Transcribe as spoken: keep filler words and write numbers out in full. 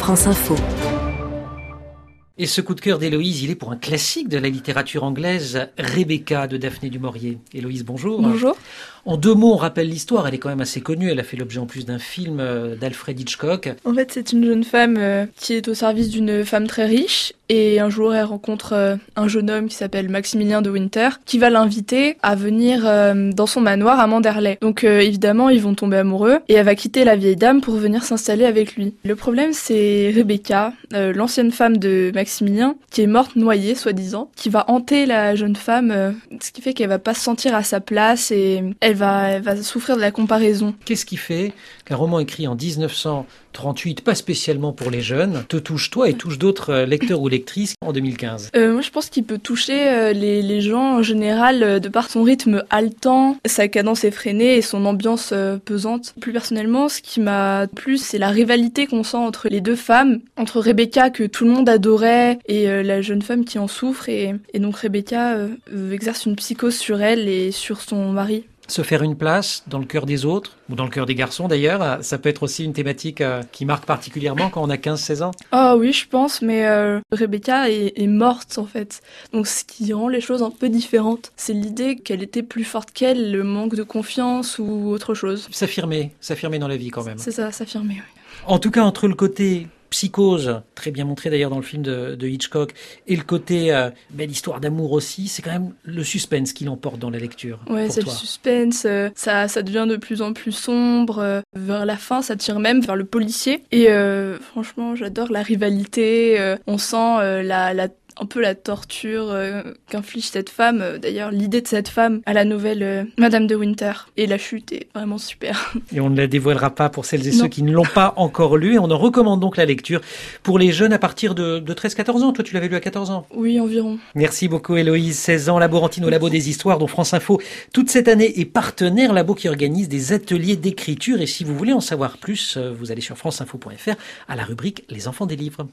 France Info. Et ce coup de cœur d'Héloïse, il est pour un classique de la littérature anglaise, Rebecca de Daphné du Maurier. Héloïse, bonjour. Bonjour. En deux mots, on rappelle l'histoire, elle est quand même assez connue, elle a fait l'objet en plus d'un film d'Alfred Hitchcock. En fait, c'est une jeune femme euh, qui est au service d'une femme très riche et un jour elle rencontre euh, un jeune homme qui s'appelle Maximilien de Winter qui va l'inviter à venir euh, dans son manoir à Manderley. Donc euh, évidemment, ils vont tomber amoureux et elle va quitter la vieille dame pour venir s'installer avec lui. Le problème, c'est Rebecca, euh, l'ancienne femme de Maximilien, qui est morte noyée, soi-disant, qui va hanter la jeune femme, euh, ce qui fait qu'elle va pas se sentir à sa place et elle va, elle va souffrir de la comparaison. Qu'est-ce qui fait qu'un roman écrit en dix-neuf cent trente-huit, pas spécialement pour les jeunes, te touche toi et touche d'autres lecteurs ou lectrices en deux mille quinze? euh, Moi, je pense qu'il peut toucher euh, les, les gens en général euh, de par son rythme haletant, sa cadence effrénée et son ambiance euh, pesante. Plus personnellement, ce qui m'a plu, c'est la rivalité qu'on sent entre les deux femmes, entre Rebecca que tout le monde adorait et euh, la jeune femme qui en souffre. Et, et donc Rebecca euh, exerce une psychose sur elle et sur son mari. Se faire une place dans le cœur des autres, ou dans le cœur des garçons d'ailleurs, ça peut être aussi une thématique qui marque particulièrement quand on a quinze seize ans. Ah oui, je pense, mais euh, Rebecca est, est morte en fait. Donc ce qui rend les choses un peu différentes, c'est l'idée qu'elle était plus forte qu'elle, le manque de confiance ou autre chose. S'affirmer, s'affirmer dans la vie quand même. C'est ça, s'affirmer, oui. En tout cas, entre le côté psychose, très bien montré d'ailleurs dans le film de, de Hitchcock, et le côté euh, belle histoire d'amour aussi, c'est quand même le suspense qui l'emporte dans la lecture. Ouais, c'est toi. Le suspense, euh, ça, ça devient de plus en plus sombre, euh, vers la fin ça tire même vers le policier, et euh, franchement j'adore la rivalité, euh, on sent euh, la, la un peu la torture euh, qu'inflige cette femme. D'ailleurs, l'idée de cette femme à la nouvelle euh, Madame de Winter. Et la chute est vraiment super. Et on ne la dévoilera pas pour celles et non. ceux qui ne l'ont pas encore lu. Et on en recommande donc la lecture pour les jeunes à partir de, de treize quatorze ans. Toi, tu l'avais lu à quatorze ans? Oui, environ. Merci beaucoup Héloïse. seize ans, Laborantine au Labo des Histoires, dont France Info, toute cette année, est partenaire. Labo qui organise des ateliers d'écriture. Et si vous voulez en savoir plus, vous allez sur franceinfo point fr à la rubrique Les enfants des livres.